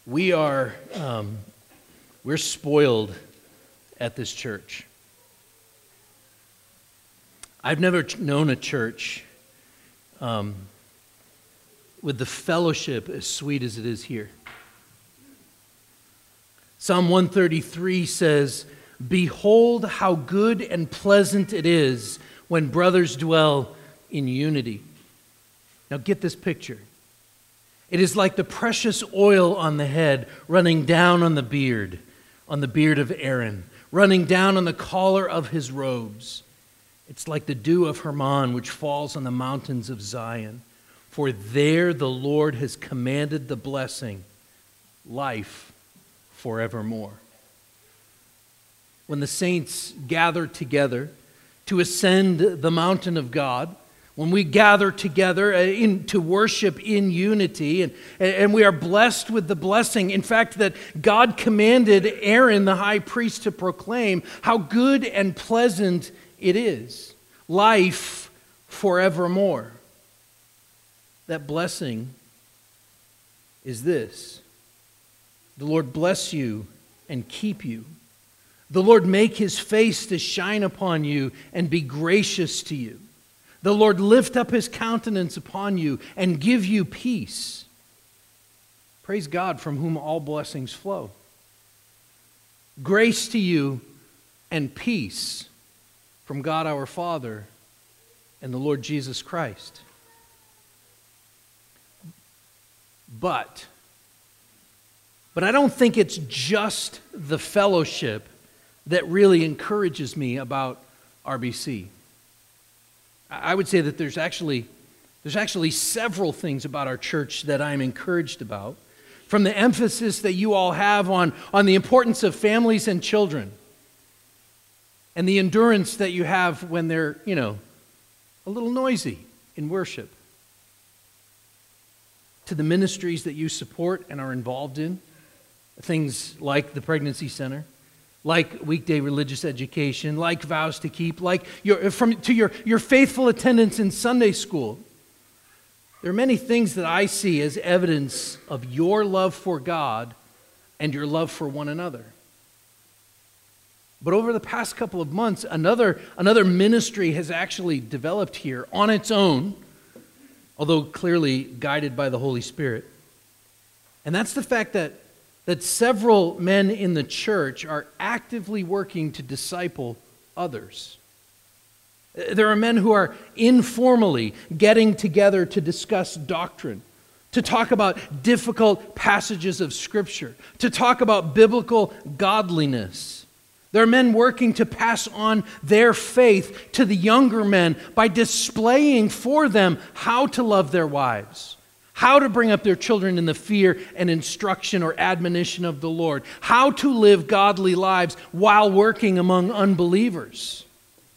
We are, we're spoiled at this church. I've never known a church with the fellowship as sweet as it is here. Psalm 133 says, "Behold how good and pleasant it is when brothers dwell in unity." Now get this picture. It is like the precious oil on the head running down on the beard of Aaron, running down on the collar of his robes. It's like the dew of Hermon which falls on the mountains of Zion. For there the Lord has commanded the blessing, life forevermore. When the saints gather together to ascend the mountain of God, when we gather together to worship in unity, and we are blessed with the blessing, in fact, that God commanded Aaron, the high priest, to proclaim how good and pleasant it is. Life forevermore. That blessing is this: the Lord bless you and keep you. The Lord make his face to shine upon you and be gracious to you. The Lord lift up his countenance upon you and give you peace. Praise God, from whom all blessings flow. Grace to you and peace from God our Father and the Lord Jesus Christ. But I don't think it's just the fellowship that really encourages me about RBC. I would say that there's actually several things about our church that I'm encouraged about. From the emphasis that you all have on the importance of families and children, and the endurance that you have when they're, a little noisy in worship, to the ministries that you support and are involved in, things like the Pregnancy Center, like weekday religious education, like Vows to Keep, like your faithful attendance in Sunday school. There are many things that I see as evidence of your love for God and your love for one another. But over the past couple of months, another ministry has actually developed here on its own, although clearly guided by the Holy Spirit. And that's the fact that several men in the church are actively working to disciple others. There are men who are informally getting together to discuss doctrine, to talk about difficult passages of Scripture, to talk about biblical godliness. There are men working to pass on their faith to the younger men by displaying for them how to love their wives, how to bring up their children in the fear and instruction or admonition of the Lord, how to live godly lives while working among unbelievers.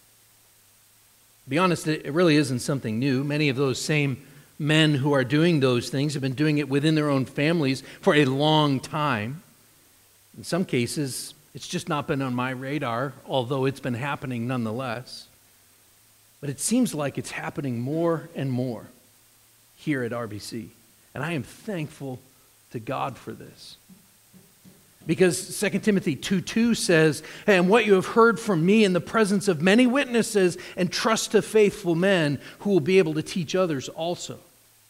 To be honest, it really isn't something new. Many of those same men who are doing those things have been doing it within their own families for a long time. In some cases, it's just not been on my radar, although it's been happening nonetheless. But it seems like it's happening more and more here at RBC. And I am thankful to God for this. Because 2 Timothy 2:2 says, "And what you have heard from me in the presence of many witnesses, and trust to faithful men who will be able to teach others also."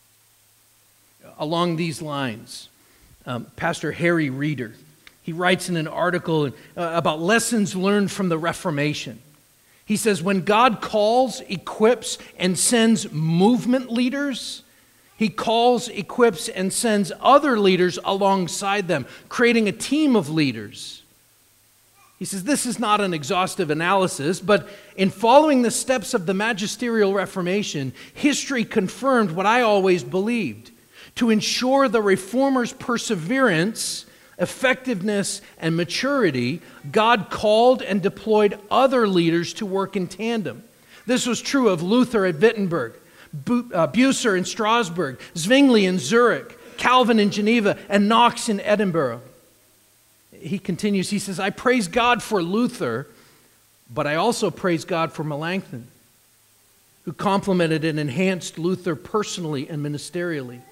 Along these lines, Pastor Harry Reeder, he writes in an article about lessons learned from the Reformation. He says, when God calls, equips, and sends movement leaders, he calls, equips, and sends other leaders alongside them, creating a team of leaders. He says, this is not an exhaustive analysis, but in following the steps of the magisterial Reformation, history confirmed what I always believed. To ensure the Reformers' perseverance, effectiveness, and maturity, God called and deployed other leaders to work in tandem. This was true of Luther at Wittenberg, Bucer in Strasbourg, Zwingli in Zurich, Calvin in Geneva, and Knox in Edinburgh. He continues, he says, I praise God for Luther, but I also praise God for Melanchthon, who complemented and enhanced Luther personally and ministerially.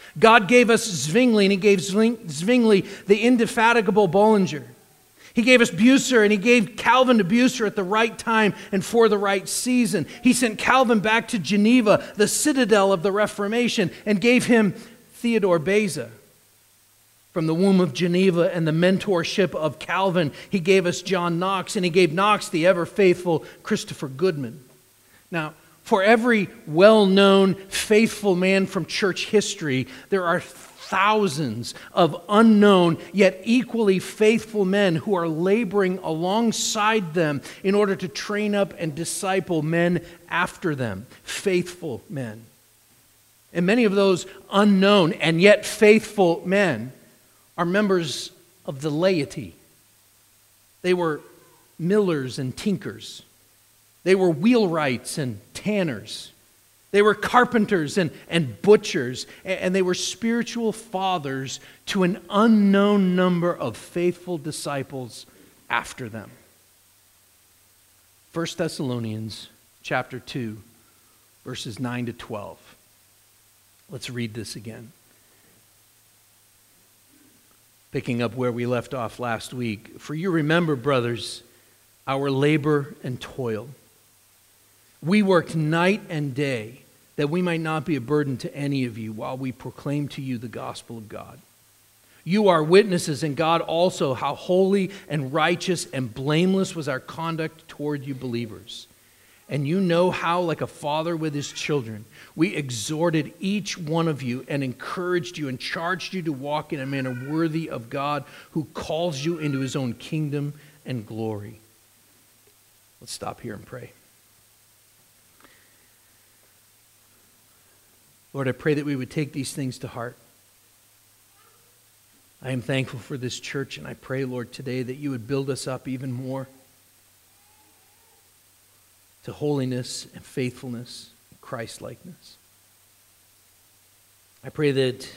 God gave us Zwingli, and He gave Zwingli the indefatigable Bollinger. He gave us Bucer, and He gave Calvin to Bucer at the right time and for the right season. He sent Calvin back to Geneva, the citadel of the Reformation, and gave him Theodore Beza. From the womb of Geneva and the mentorship of Calvin, He gave us John Knox, and He gave Knox the ever-faithful Christopher Goodman. Now, for every well-known, faithful man from church history, there are thousands of unknown yet equally faithful men who are laboring alongside them in order to train up and disciple men after them, faithful men. And many of those unknown and yet faithful men are members of the laity. They were millers and tinkers. They were wheelwrights and tanners. They were carpenters and butchers. And they were spiritual fathers to an unknown number of faithful disciples after them. 1 Thessalonians chapter 2, verses 9 to 12. Let's read this again. Picking up where we left off last week. For you remember, brothers, our labor and toil. We worked night and day that we might not be a burden to any of you while we proclaim to you the gospel of God. You are witnesses, and God also, how holy and righteous and blameless was our conduct toward you believers. And you know how, like a father with his children, we exhorted each one of you and encouraged you and charged you to walk in a manner worthy of God who calls you into His own kingdom and glory. Let's stop here and pray. Lord, I pray that we would take these things to heart. I am thankful for this church, and I pray, Lord, today that you would build us up even more to holiness and faithfulness and Christ-likeness. I pray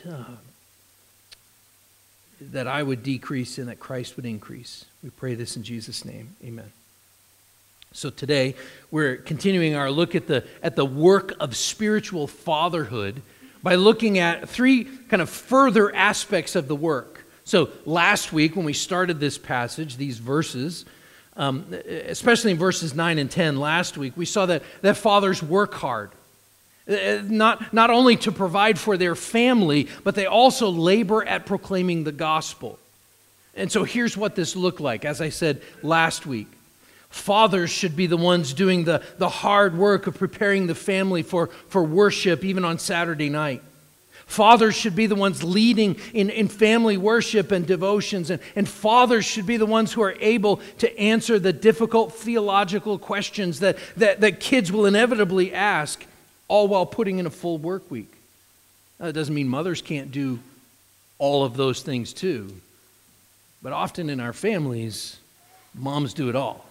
that I would decrease and that Christ would increase. We pray this in Jesus' name. Amen. So today, we're continuing our look at the work of spiritual fatherhood by looking at three kind of further aspects of the work. So last week, when we started this passage, these verses, especially in verses 9 and 10 last week, we saw that fathers work hard. Not only to provide for their family, but they also labor at proclaiming the gospel. And so here's what this looked like, as I said last week. Fathers should be the ones doing the hard work of preparing the family for worship, even on Saturday night. Fathers should be the ones leading in family worship and devotions. And fathers should be the ones who are able to answer the difficult theological questions that kids will inevitably ask, all while putting in a full work week. Now, that doesn't mean mothers can't do all of those things too. But often in our families, moms do it all.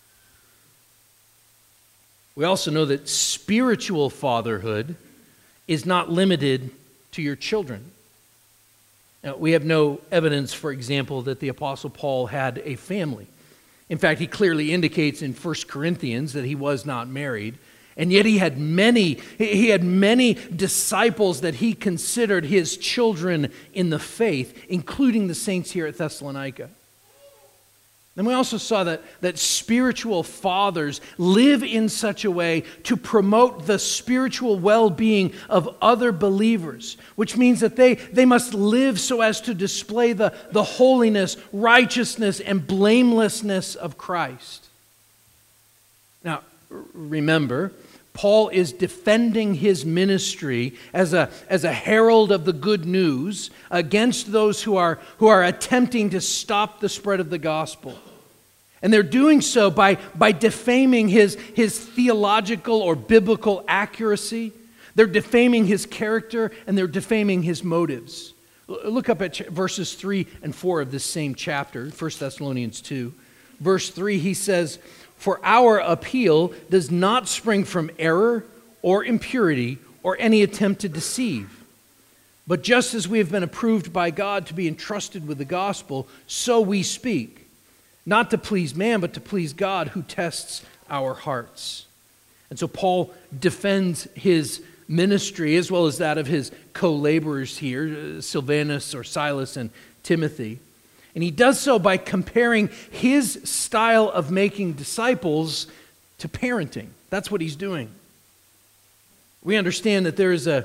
We also know that spiritual fatherhood is not limited to your children. Now, we have no evidence, for example, that the Apostle Paul had a family. In fact, he clearly indicates in 1 Corinthians that he was not married, and yet he had many disciples that he considered his children in the faith, including the saints here at Thessalonica. And we also saw that spiritual fathers live in such a way to promote the spiritual well-being of other believers, which means that they must live so as to display the holiness, righteousness, and blamelessness of Christ. Now, remember, Paul is defending his ministry as a herald of the good news against those who are attempting to stop the spread of the gospel. And they're doing so by defaming his theological or biblical accuracy. They're defaming his character, and they're defaming his motives. Look up at verses 3 and 4 of this same chapter, 1 Thessalonians 2. Verse 3, he says, "For our appeal does not spring from error or impurity or any attempt to deceive. But just as we have been approved by God to be entrusted with the gospel, so we speak, not to please man, but to please God who tests our hearts." And so Paul defends his ministry, as well as that of his co-laborers here, Silvanus or Silas and Timothy. And he does so by comparing his style of making disciples to parenting. That's what he's doing. We understand that there's a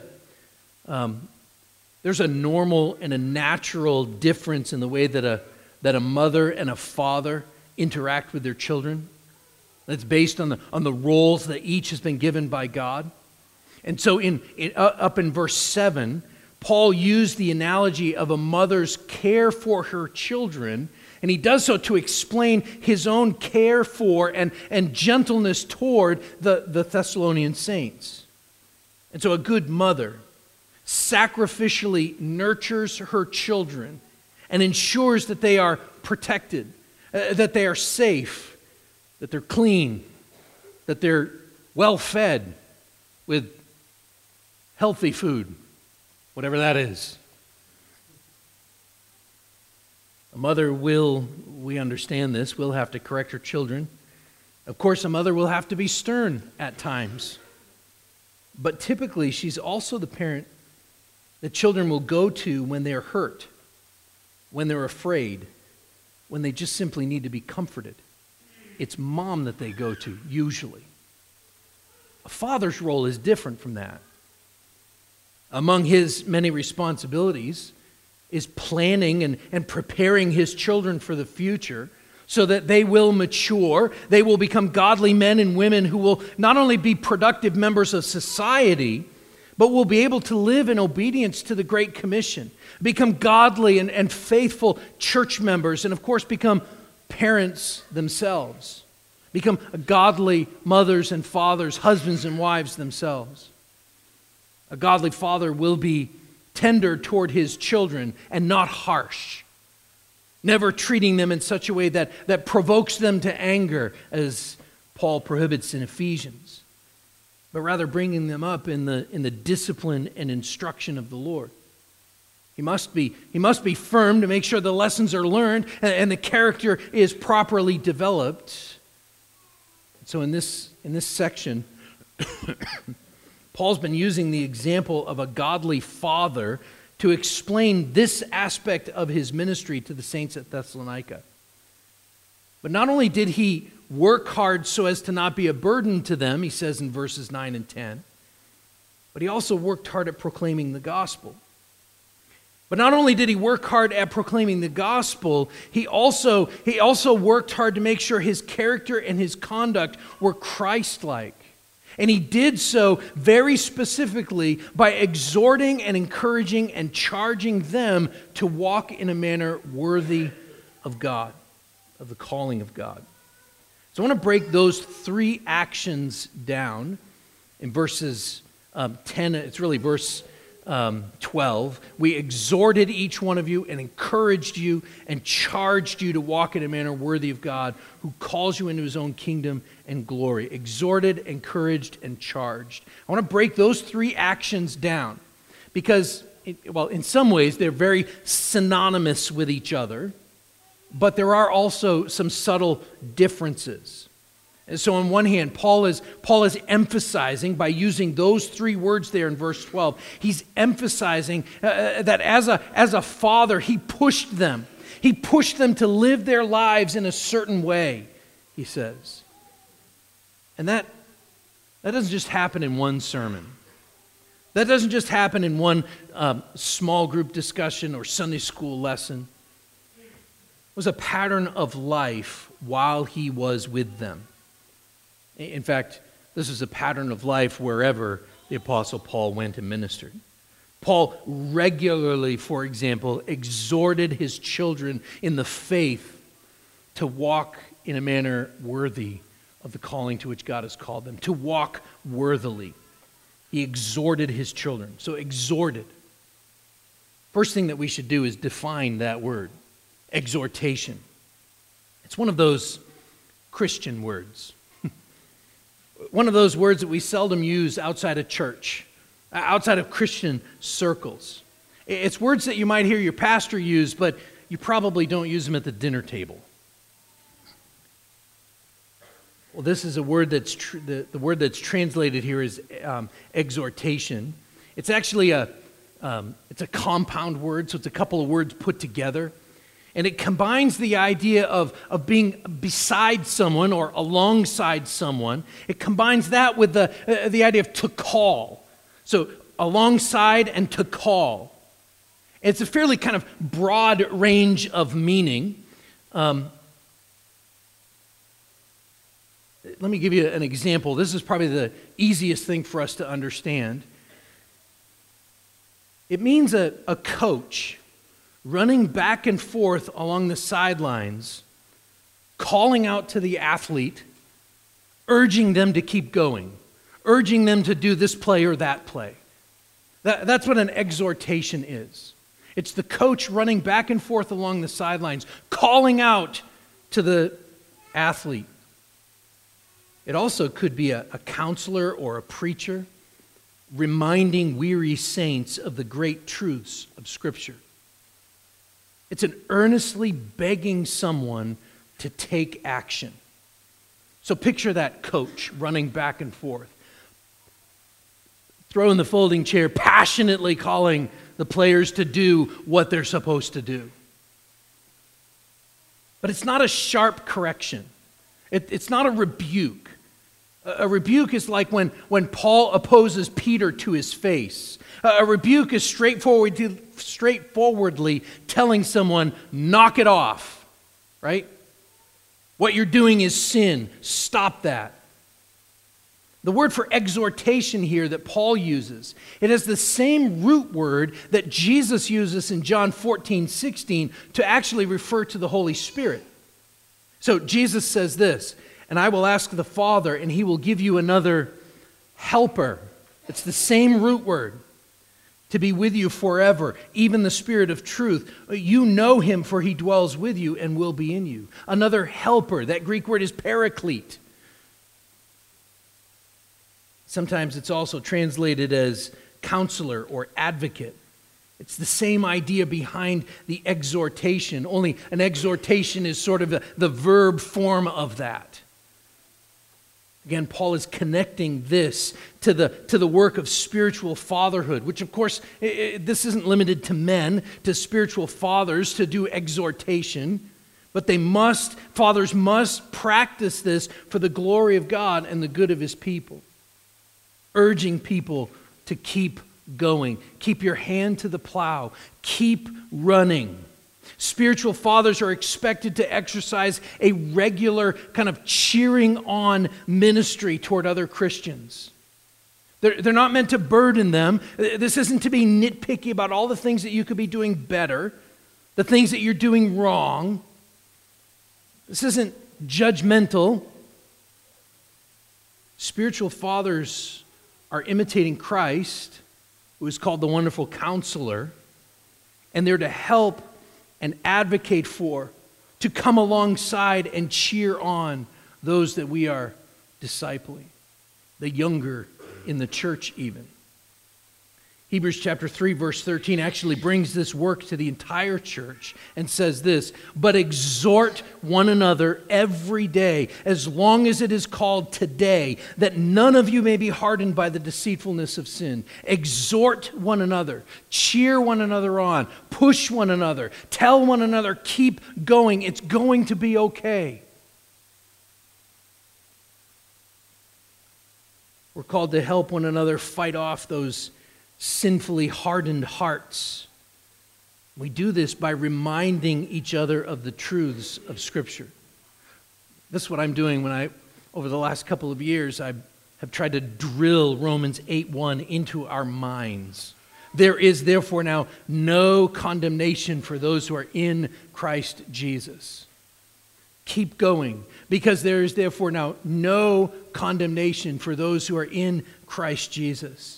normal and a natural difference in the way that a mother and a father interact with their children. That's based on the roles that each has been given by God. And so up in verse 7, Paul used the analogy of a mother's care for her children, and he does so to explain his own care for and gentleness toward the Thessalonian saints. And so a good mother sacrificially nurtures her children and ensures that they are protected, that they are safe, that they're clean, that they're well fed with healthy food, whatever that is. A mother will, we understand this, will have to correct her children. Of course, a mother will have to be stern at times. But typically, she's also the parent that children will go to when they're hurt, when they're afraid, when they just simply need to be comforted. It's mom that they go to, usually. A father's role is different from that. Among his many responsibilities is planning and preparing his children for the future so that they will mature, they will become godly men and women who will not only be productive members of society, but will be able to live in obedience to the Great Commission, become godly and faithful church members, and of course become parents themselves, become godly mothers and fathers, husbands and wives themselves. A godly father will be tender toward his children and not harsh, never treating them in such a way that provokes them to anger, as Paul prohibits in Ephesians, but rather bringing them up in the discipline and instruction of the Lord. He must be firm to make sure the lessons are learned and the character is properly developed. So in this section, Paul's been using the example of a godly father to explain this aspect of his ministry to the saints at Thessalonica. But not only did he work hard so as to not be a burden to them, he says in verses 9 and 10, but he also worked hard at proclaiming the gospel. But not only did he work hard at proclaiming the gospel, he also worked hard to make sure his character and his conduct were Christ-like. And he did so very specifically by exhorting and encouraging and charging them to walk in a manner worthy of God, of the calling of God. So I want to break those three actions down in verses 10, it's really verse 12. We exhorted each one of you and encouraged you and charged you to walk in a manner worthy of God, who calls you into his own kingdom and glory. Exhorted, encouraged, and charged. I want to break those three actions down because, in some ways, they're very synonymous with each other, but there are also some subtle differences. And so on one hand, Paul is emphasizing, by using those three words there in verse 12, he's emphasizing that as a father, he pushed them. He pushed them to live their lives in a certain way, he says. And that doesn't just happen in one sermon. That doesn't just happen in one small group discussion or Sunday school lesson. It was a pattern of life while he was with them. In fact, this is a pattern of life wherever the Apostle Paul went and ministered. Paul regularly, for example, exhorted his children in the faith to walk in a manner worthy of the calling to which God has called them, to walk worthily. He exhorted his children. So exhorted. First thing that we should do is define that word, exhortation. It's one of those Christian words. One of those words that we seldom use outside of church, outside of Christian circles. It's words that you might hear your pastor use, but you probably don't use them at the dinner table. Well, this is a word that's the word that's translated here is exhortation. It's actually it's a compound word, so it's a couple of words put together. And it combines the idea of being beside someone or alongside someone. It combines that with the idea of to call. So alongside and to call. It's a fairly kind of broad range of meaning. Let me give you an example. This is probably the easiest thing for us to understand. It means a coach running back and forth along the sidelines, calling out to the athlete, urging them to keep going, urging them to do this play or that play. That's what an exhortation is. It's the coach running back and forth along the sidelines, calling out to the athlete. It also could be a counselor or a preacher reminding weary saints of the great truths of Scripture. It's an earnestly begging someone to take action. So picture that coach running back and forth, throwing the folding chair, passionately calling the players to do what they're supposed to do. But it's not a sharp correction. It's not a rebuke. A rebuke is like when Paul opposes Peter to his face. A rebuke is straightforwardly telling someone, knock it off, right? What you're doing is sin. Stop that. The word for exhortation here that Paul uses, it has the same root word that Jesus uses in John 14:16 to actually refer to the Holy Spirit. So Jesus says this, and I will ask the Father, and he will give you another helper. It's the same root word. To be with you forever, even the Spirit of truth. You know him, for he dwells with you and will be in you. Another helper. That Greek word is paraclete. Sometimes it's also translated as counselor or advocate. It's the same idea behind the exhortation, only an exhortation is sort of the verb form of that. Again, Paul is connecting this to the work of spiritual fatherhood, which of course, this isn't limited to men, to spiritual fathers to do exhortation, but fathers must practice this for the glory of God and the good of his people, urging people to keep going, keep your hand to the plow, keep running. Spiritual fathers are expected to exercise a regular kind of cheering on ministry toward other Christians. They're not meant to burden them. This isn't to be nitpicky about all the things that you could be doing better, the things that you're doing wrong. This isn't judgmental. Spiritual fathers are imitating Christ, who is called the Wonderful Counselor, and they're to help and advocate for, to come alongside and cheer on those that we are discipling, the younger in the church even. Hebrews chapter 3 verse 13 actually brings this work to the entire church and says this, but exhort one another every day, as long as it is called today, that none of you may be hardened by the deceitfulness of sin. Exhort one another, cheer one another on, push one another, tell one another, keep going, it's going to be okay. We're called to help one another fight off those sinfully hardened hearts. We do this by reminding each other of the truths of Scripture. This is what I'm doing when over the last couple of years, I have tried to drill Romans 8:1 into our minds. There is therefore now no condemnation for those who are in Christ Jesus. Keep going, because there is therefore now no condemnation for those who are in Christ Jesus.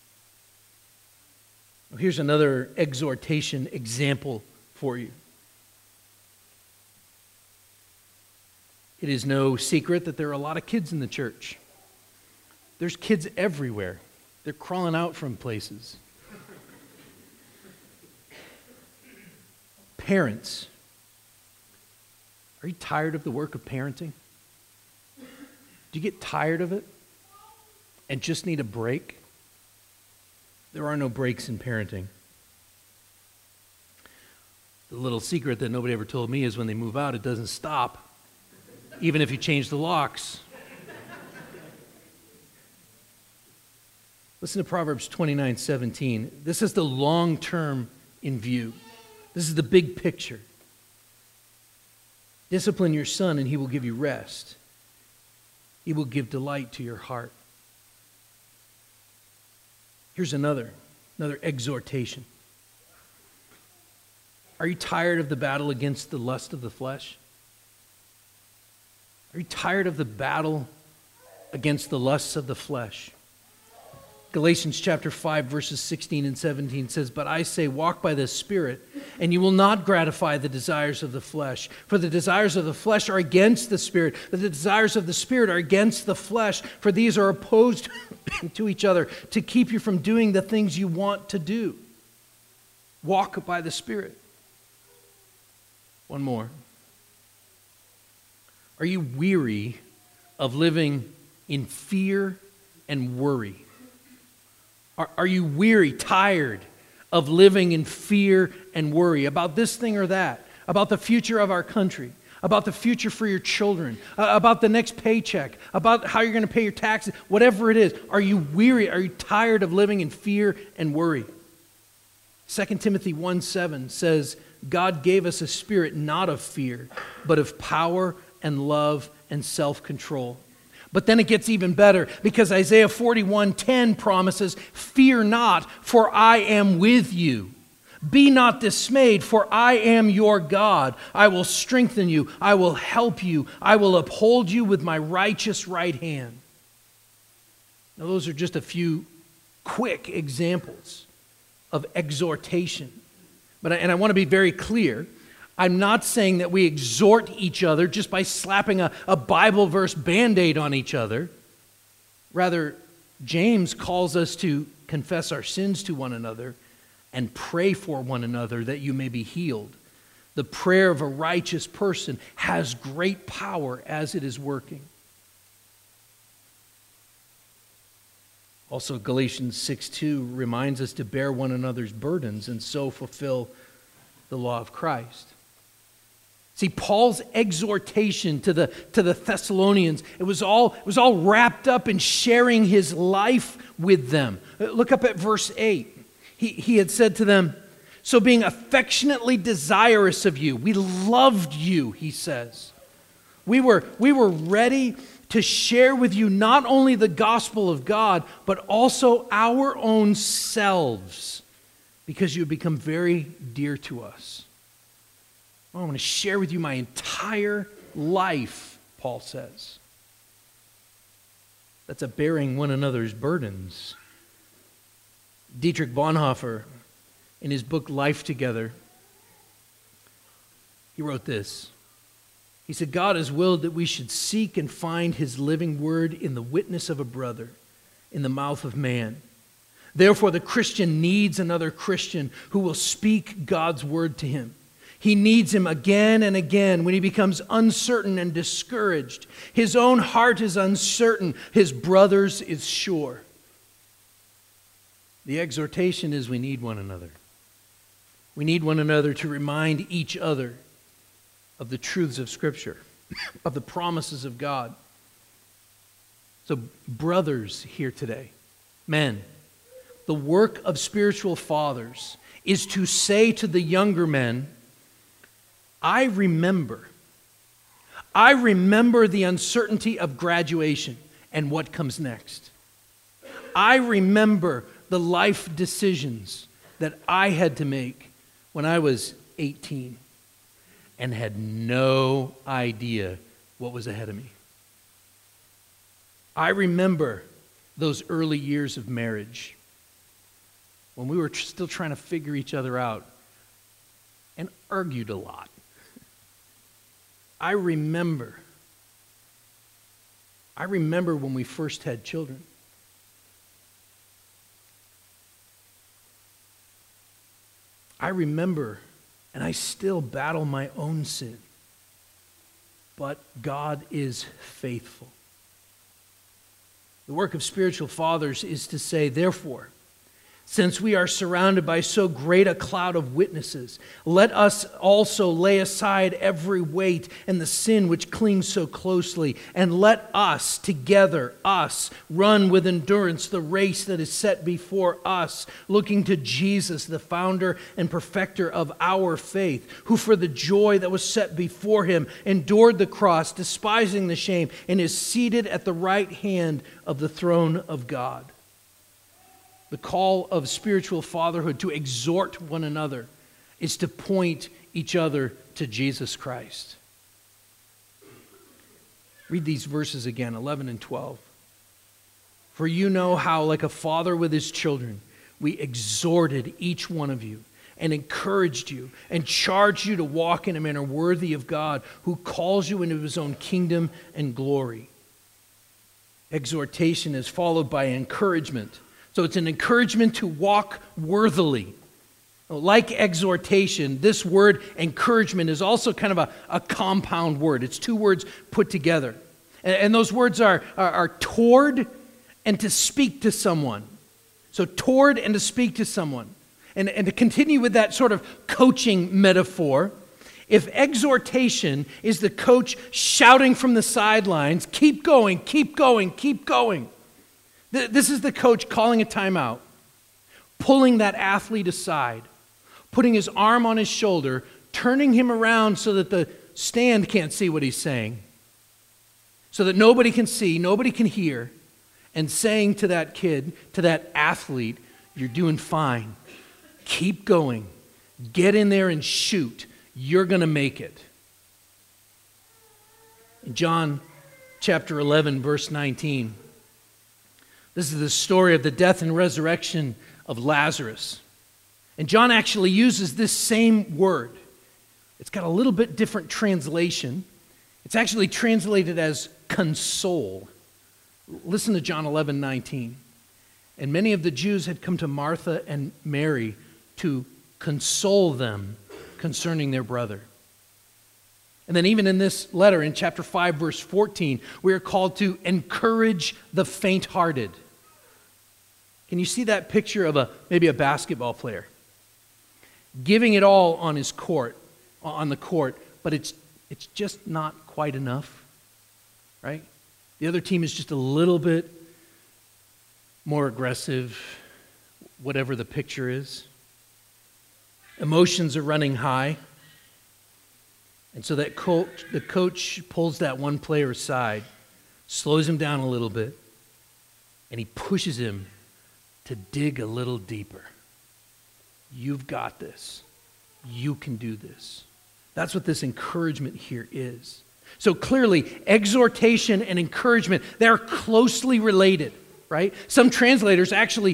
Here's another exhortation example for you. It is no secret that there are a lot of kids in the church. There's kids everywhere. They're crawling out from places. Parents, are you tired of the work of parenting? Do you get tired of it and just need a break? There are no breaks in parenting. The little secret that nobody ever told me is when they move out, it doesn't stop, even if you change the locks. Listen to Proverbs 29:17. This is the long term in view. This is the big picture. Discipline your son, and he will give you rest. He will give delight to your heart. Here's another exhortation. Are you tired of the battle against the lust of the flesh? Are you tired of the battle against the lusts of the flesh? Galatians chapter 5, verses 16 and 17 says, "But I say, walk by the Spirit, and you will not gratify the desires of the flesh. For the desires of the flesh are against the Spirit, but the desires of the Spirit are against the flesh. For these are opposed to each other to keep you from doing the things you want to do." Walk by the Spirit. One more. Are you weary of living in fear and worry? Are you weary, tired of living in fear and worry about this thing or that, about the future of our country, about the future for your children, about the next paycheck, about how you're going to pay your taxes, whatever it is? Are you weary? Are you tired of living in fear and worry? 2 Timothy 1:7 says, God gave us a spirit not of fear, but of power and love and self-control. But then it gets even better, because Isaiah 41:10 promises, "Fear not, for I am with you. Be not dismayed, for I am your God. I will strengthen you. I will help you. I will uphold you with my righteous right hand." Now, those are just a few quick examples of exhortation. And I want to be very clear. I'm not saying that we exhort each other just by slapping a Bible verse Band-Aid on each other. Rather, James calls us to confess our sins to one another and pray for one another that you may be healed. The prayer of a righteous person has great power as it is working. Also, Galatians 6:2 reminds us to bear one another's burdens and so fulfill the law of Christ. See, Paul's exhortation to the Thessalonians, it was all wrapped up in sharing his life with them. Look up at verse 8. He had said to them, "So being affectionately desirous of you," we loved you, he says. We were ready to share with you not only the gospel of God, but also our own selves, because you have become very dear to us. I want to share with you my entire life, Paul says. That's a bearing one another's burdens. Dietrich Bonhoeffer, in his book Life Together, he wrote this. He said, "God has willed that we should seek and find his living word in the witness of a brother, in the mouth of man. Therefore, the Christian needs another Christian who will speak God's word to him. He needs him again and again when he becomes uncertain and discouraged. His own heart is uncertain. His brother's is sure." The exhortation is we need one another. We need one another to remind each other of the truths of Scripture, of the promises of God. So, brothers here today, men, the work of spiritual fathers is to say to the younger men, I remember the uncertainty of graduation and what comes next. I remember the life decisions that I had to make when I was 18 and had no idea what was ahead of me. I remember those early years of marriage when we were still trying to figure each other out and argued a lot. I remember when we first had children. I remember, and I still battle my own sin, but God is faithful. The work of spiritual fathers is to say, therefore, since we are surrounded by so great a cloud of witnesses, let us also lay aside every weight and the sin which clings so closely, and let us together, run with endurance the race that is set before us, looking to Jesus, the founder and perfecter of our faith, who for the joy that was set before him endured the cross, despising the shame, and is seated at the right hand of the throne of God. The call of spiritual fatherhood to exhort one another is to point each other to Jesus Christ. Read these verses again, 11 and 12. For you know how, like a father with his children, we exhorted each one of you and encouraged you and charged you to walk in a manner worthy of God, who calls you into his own kingdom and glory. Exhortation is followed by encouragement. So it's an encouragement to walk worthily. Like exhortation, this word encouragement is also kind of a compound word. It's two words put together. And those words are toward and to speak to someone. So toward and to speak to someone. And to continue with that sort of coaching metaphor, if exhortation is the coach shouting from the sidelines, keep going, keep going, keep going. This is the coach calling a timeout, pulling that athlete aside, putting his arm on his shoulder, turning him around so that the stand can't see what he's saying, so that nobody can see, nobody can hear, and saying to that kid, to that athlete, you're doing fine. Keep going. Get in there and shoot. You're going to make it. In John chapter 11, verse 19, this is the story of the death and resurrection of Lazarus. And John actually uses this same word. It's got a little bit different translation. It's actually translated as console. Listen to John 11:19. And many of the Jews had come to Martha and Mary to console them concerning their brother. And then even in this letter, in chapter 5, verse 14, we are called to encourage the faint-hearted. Can you see that picture of maybe a basketball player giving it all on the court, but it's just not quite enough, right? The other team is just a little bit more aggressive, whatever the picture is. Emotions are running high. And so the coach pulls that one player aside, slows him down a little bit, and he pushes him to dig a little deeper. You've got this. You can do this. That's what this encouragement here is. So clearly, exhortation and encouragement, they're closely related, right? Some translations actually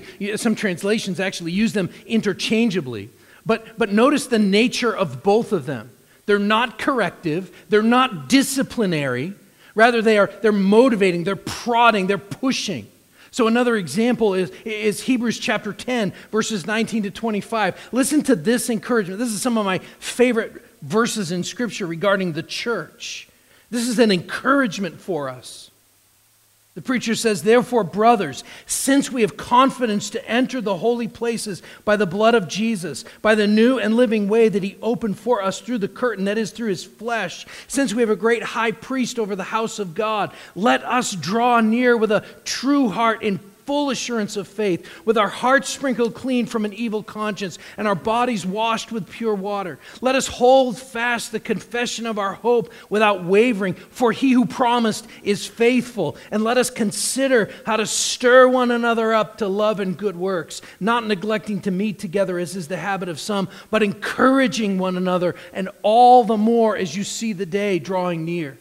use them interchangeably. But notice the nature of both of them. They're not corrective. They're not disciplinary. Rather, they're motivating. They're prodding. They're pushing. So another example is Hebrews chapter 10, verses 19 to 25. Listen to this encouragement. This is some of my favorite verses in Scripture regarding the church. This is an encouragement for us. The preacher says, therefore, brothers, since we have confidence to enter the holy places by the blood of Jesus, by the new and living way that he opened for us through the curtain, that is, through his flesh, since we have a great high priest over the house of God, let us draw near with a true heart in full assurance of faith, with our hearts sprinkled clean from an evil conscience and our bodies washed with pure water. Let us hold fast the confession of our hope without wavering, for he who promised is faithful. And let us consider how to stir one another up to love and good works, not neglecting to meet together as is the habit of some, but encouraging one another, and all the more as you see the day drawing near.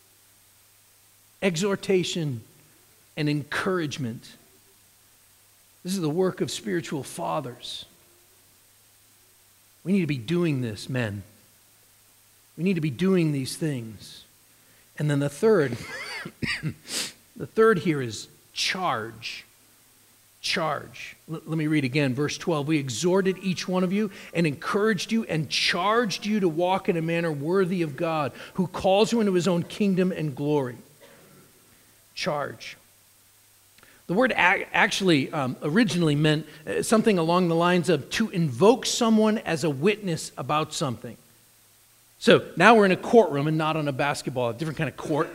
Exhortation and encouragement. This is the work of spiritual fathers. We need to be doing this, men. We need to be doing these things. And then the third here is charge. Charge. Let me read again, verse 12. We exhorted each one of you and encouraged you and charged you to walk in a manner worthy of God, who calls you into his own kingdom and glory. Charge. The word actually originally meant something along the lines of to invoke someone as a witness about something. So now we're in a courtroom and not on a basketball, a different kind of court.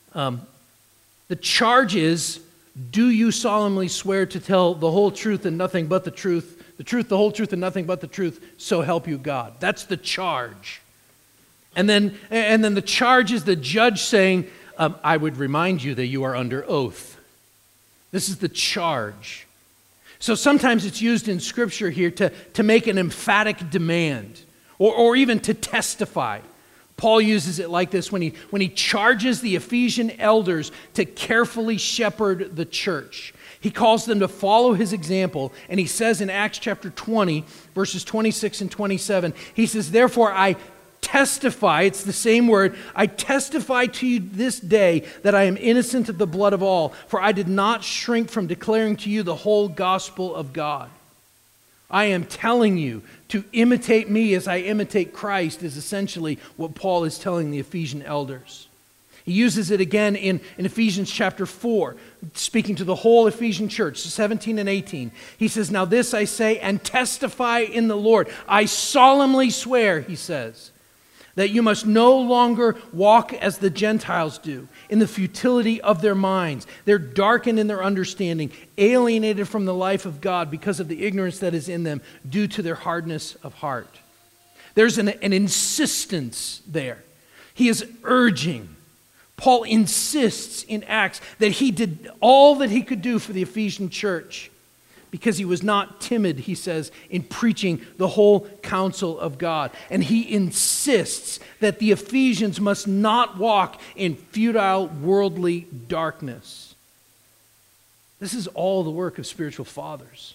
The charge is, do you solemnly swear to tell the whole truth and nothing but the truth, the whole truth, and nothing but the truth, so help you God? That's the charge. And then the charge is the judge saying, I would remind you that you are under oath. This is the charge. So sometimes it's used in Scripture here to make an emphatic demand or even to testify. Paul uses it like this when he charges the Ephesian elders to carefully shepherd the church. He calls them to follow his example, and he says in Acts chapter 20, verses 26 and 27, he says, therefore I testify, it's the same word, I testify to you this day that I am innocent of the blood of all, for I did not shrink from declaring to you the whole gospel of God. I am telling you to imitate me as I imitate Christ is essentially what Paul is telling the Ephesian elders. He uses it again in Ephesians chapter 4, speaking to the whole Ephesian church, 17 and 18. He says, now this I say and testify in the Lord. I solemnly swear, he says, that you must no longer walk as the Gentiles do, in the futility of their minds. They're darkened in their understanding, alienated from the life of God because of the ignorance that is in them due to their hardness of heart. There's an insistence there. He is urging. Paul insists in Acts that he did all that he could do for the Ephesian church because he was not timid, he says, in preaching the whole counsel of God. And he insists that the Ephesians must not walk in futile, worldly darkness. This is all the work of spiritual fathers.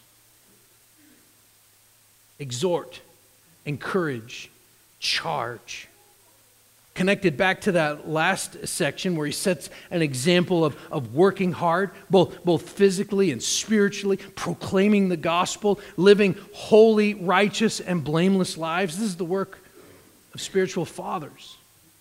Exhort, encourage, charge. Connected back to that last section where he sets an example of working hard, both physically and spiritually, proclaiming the gospel, living holy, righteous, and blameless lives. This is the work of spiritual fathers.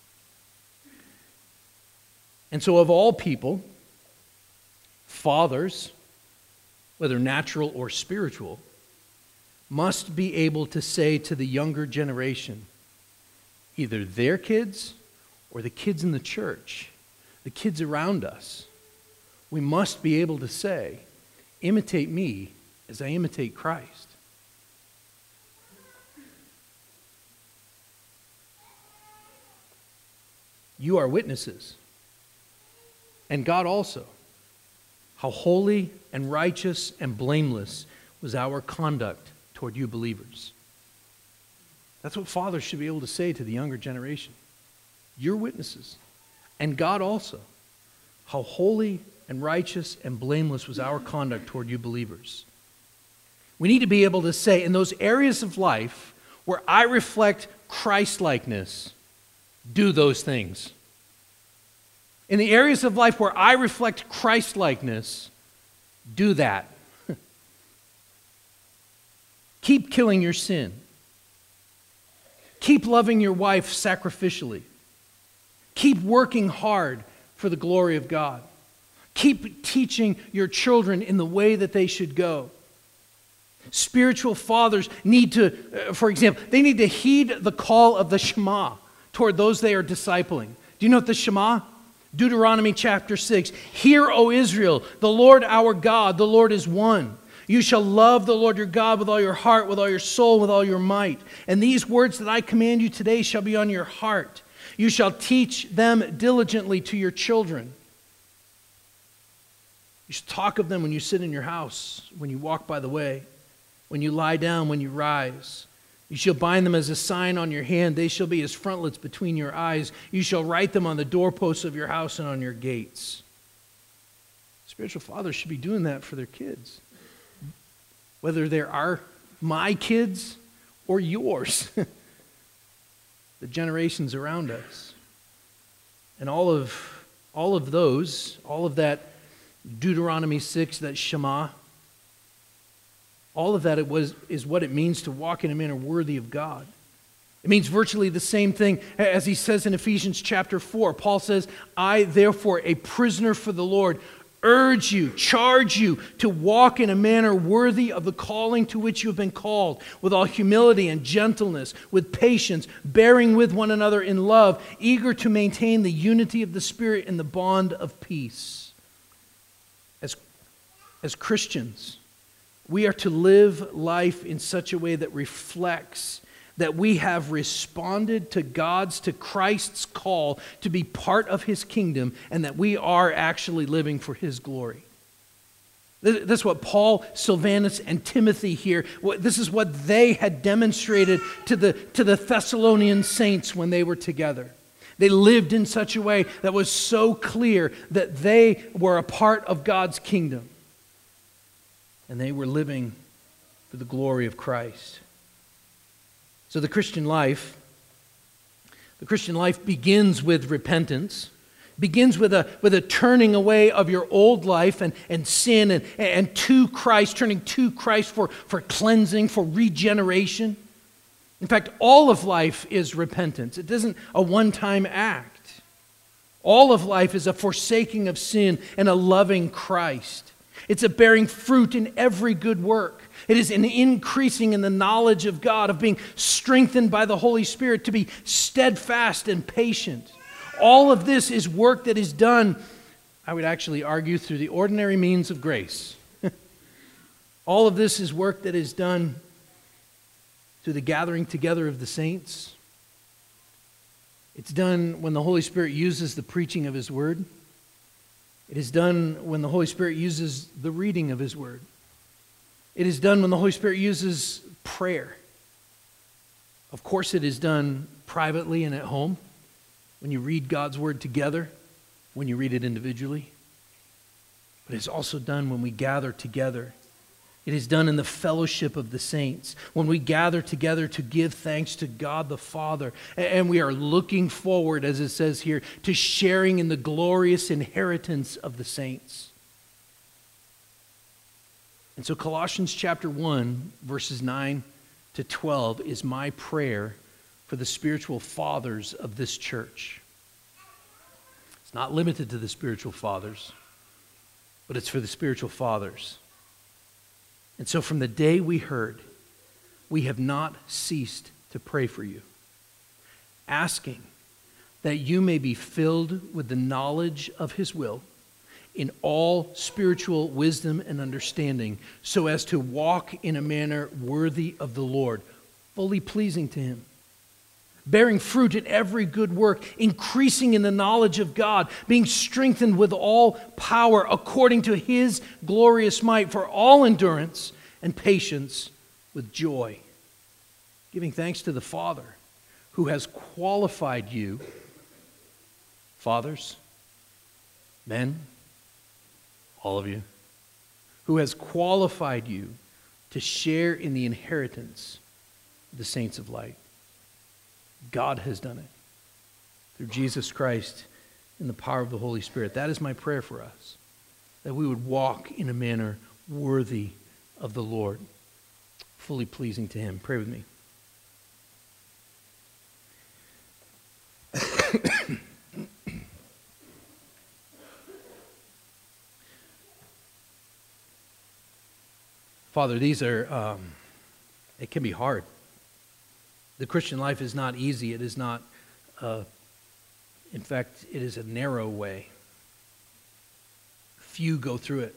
And so of all people, fathers, whether natural or spiritual, must be able to say to the younger generation, either their kids or the kids in the church, the kids around us, we must be able to say, imitate me as I imitate Christ. You are witnesses, and God also, how holy and righteous and blameless was our conduct toward you believers. That's what fathers should be able to say to the younger generation. You're witnesses. And God also. How holy and righteous and blameless was our conduct toward you believers. We need to be able to say, in those areas of life where I reflect Christ-likeness, do those things. In the areas of life where I reflect Christ-likeness, do that. Keep killing your sin. Keep loving your wife sacrificially. Keep working hard for the glory of God. Keep teaching your children in the way that they should go. Spiritual fathers need to, for example, they need to heed the call of the Shema toward those they are discipling. Do you know what the Shema? Deuteronomy chapter 6. Hear, O Israel, the Lord our God, the Lord is one. You shall love the Lord your God with all your heart, with all your soul, with all your might. And these words that I command you today shall be on your heart. You shall teach them diligently to your children. You should talk of them when you sit in your house, when you walk by the way, when you lie down, when you rise. You shall bind them as a sign on your hand. They shall be as frontlets between your eyes. You shall write them on the doorposts of your house and on your gates. Spiritual fathers should be doing that for their kids. Whether they are my kids or yours, the generations around us. And all of that Deuteronomy 6, that Shema, all of that is what it means to walk in a manner worthy of God. It means virtually the same thing as he says in Ephesians chapter 4. Paul says, I, therefore, a prisoner for the Lord, urge you, charge you to walk in a manner worthy of the calling to which you have been called, with all humility and gentleness, with patience, bearing with one another in love, eager to maintain the unity of the Spirit in the bond of peace. As Christians, we are to live life in such a way that reflects that we have responded to Christ's call to be part of His kingdom, and that we are actually living for His glory. That's what Paul, Silvanus, and Timothy here, this is what they had demonstrated to the Thessalonian saints when they were together. They lived in such a way that was so clear that they were a part of God's kingdom. And they were living for the glory of Christ. So the Christian life begins with repentance, begins with a turning away of your old life and sin and to Christ, turning to Christ for cleansing, for regeneration. In fact, all of life is repentance. It isn't a one-time act. All of life is a forsaking of sin and a loving Christ. It's a bearing fruit in every good work. It is an increasing in the knowledge of God, of being strengthened by the Holy Spirit to be steadfast and patient. All of this is work that is done, I would actually argue, through the ordinary means of grace. All of this is work that is done through the gathering together of the saints. It's done when the Holy Spirit uses the preaching of His Word. It is done when the Holy Spirit uses the reading of His Word. It is done when the Holy Spirit uses prayer. Of course, it is done privately and at home, when you read God's Word together, when you read it individually. But it's also done when we gather together. It is done in the fellowship of the saints, when we gather together to give thanks to God the Father. And we are looking forward, as it says here, to sharing in the glorious inheritance of the saints. And so Colossians chapter 1, verses 9 to 12 is my prayer for the spiritual fathers of this church. It's not limited to the spiritual fathers, but it's for the spiritual fathers. And so from the day we heard, we have not ceased to pray for you, asking that you may be filled with the knowledge of His will in all spiritual wisdom and understanding, so as to walk in a manner worthy of the Lord, fully pleasing to Him, bearing fruit in every good work, increasing in the knowledge of God, being strengthened with all power according to His glorious might, for all endurance and patience with joy, giving thanks to the Father who has qualified you, fathers, men, all of you, who has qualified you to share in the inheritance of the saints of light. God has done it through Jesus Christ in the power of the Holy Spirit. That is my prayer for us, that we would walk in a manner worthy of the Lord, fully pleasing to Him. Pray with me. Father, these are, it can be hard. The Christian life is not easy. It is not, in fact, it is a narrow way. Few go through it.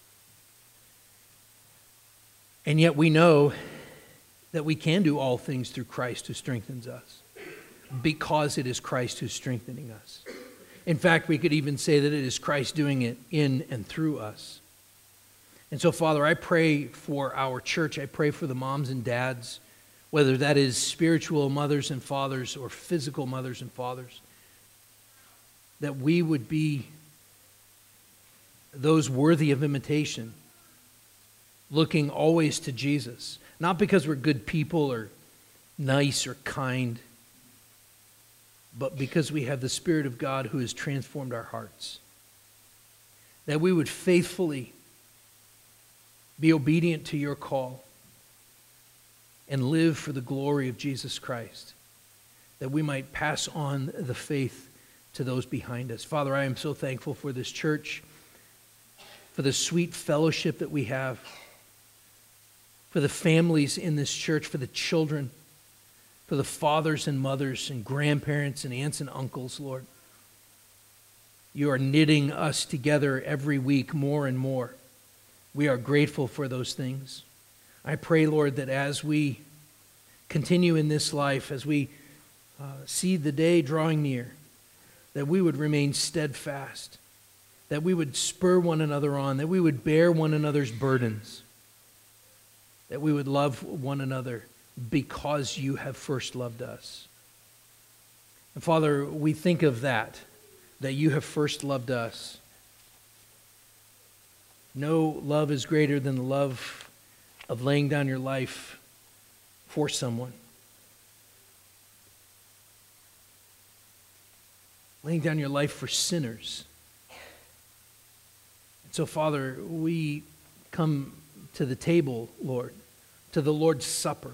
And yet we know that we can do all things through Christ who strengthens us, because it is Christ who's strengthening us. In fact, we could even say that it is Christ doing it in and through us. And so, Father, I pray for our church. I pray for the moms and dads, whether that is spiritual mothers and fathers or physical mothers and fathers, that we would be those worthy of imitation, looking always to Jesus, not because we're good people or nice or kind, but because we have the Spirit of God who has transformed our hearts. That we would faithfully be obedient to your call and live for the glory of Jesus Christ, that we might pass on the faith to those behind us. Father, I am so thankful for this church. for the sweet fellowship that we have, for the families in this church, for the children, for the fathers and mothers and grandparents and aunts and uncles, Lord. You are knitting us together every week more and more. We are grateful for those things. I pray, Lord, that as we continue in this life, as we see the day drawing near, that we would remain steadfast, that we would spur one another on, that we would bear one another's burdens, that we would love one another because you have first loved us. And Father, we think of that you have first loved us. No love is greater than the love of laying down your life for someone. Laying down your life for sinners. And so, Father, we come to the table, Lord, to the Lord's Supper,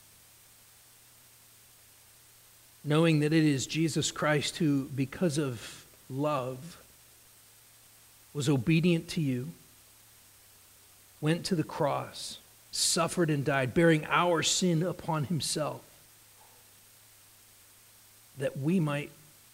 knowing that it is Jesus Christ who, because of love, was obedient to you, went to the cross, suffered and died, bearing our sin upon himself, that we might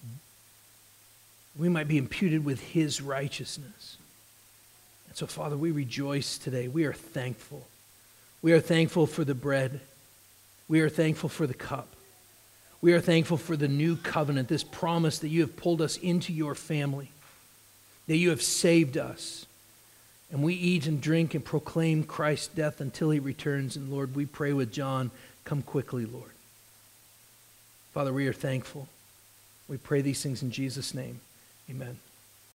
be imputed with his righteousness. And so, Father, we rejoice today. We are thankful. We are thankful for the bread. We are thankful for the cup. We are thankful for the new covenant, this promise that you have pulled us into your family, that you have saved us. And we eat and drink and proclaim Christ's death until he returns. And Lord, we pray with John, come quickly, Lord. Father, we are thankful. We pray these things in Jesus' name. Amen.